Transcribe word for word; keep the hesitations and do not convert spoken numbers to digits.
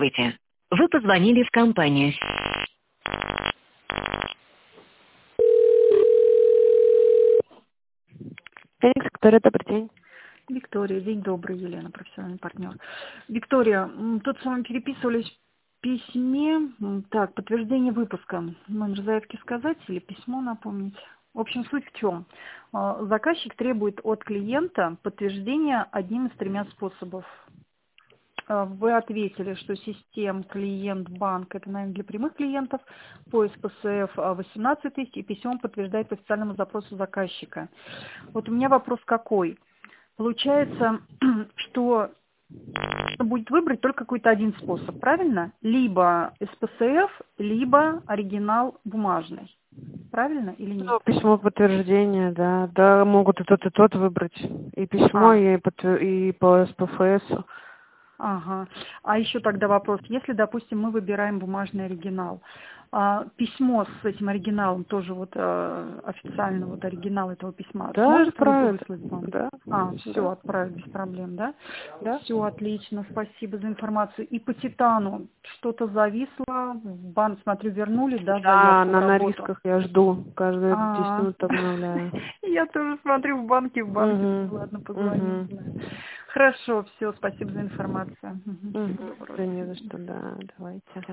Здравствуйте. Вы позвонили в компанию. Феникс, Виктория, добрый день. Виктория, день добрый, Елена, профессиональный партнер. Виктория, м, тут с вами переписывались в письме. М, Так, подтверждение выпуска. Номер заявки сказать или письмо напомнить? В общем, суть в чем? А, Заказчик требует от клиента подтверждения одним из тремя способов. А, Вы ответили, что систем клиент банк это, наверное, для прямых клиентов, поиск П С Ф восемнадцать тысяч и письмо подтверждает по официальному запросу заказчика. Вот у меня вопрос какой? Получается, что будет выбрать только какой-то один способ, правильно? Либо С П С Ф, либо оригинал бумажный. Правильно или нет? Ну, письмо подтверждения, да. Да, могут и тот, и тот выбрать. И письмо, А, и, подтвер- и по С П Ф С. ага. А еще тогда вопрос. Если, допустим, мы выбираем бумажный оригинал, а, письмо с этим оригиналом, тоже вот э, официально вот оригинал этого письма, Да, сможете вы отправят. выслать вам? Да, А, все, да, отправить без проблем, да? да. Все, отлично, спасибо за информацию. И по Титану что-то зависло, в банк, смотрю, вернули, да, Да, заявку в она на работу? рисках, я жду. Каждые десять А, минут обновляю. я тоже смотрю в банке, в банке, Угу, думаю, ладно, позвоню, угу, узнаю. Хорошо, все, спасибо за информацию. Мгм, угу. всего доброго, Да до не за свидания. что, да, давайте.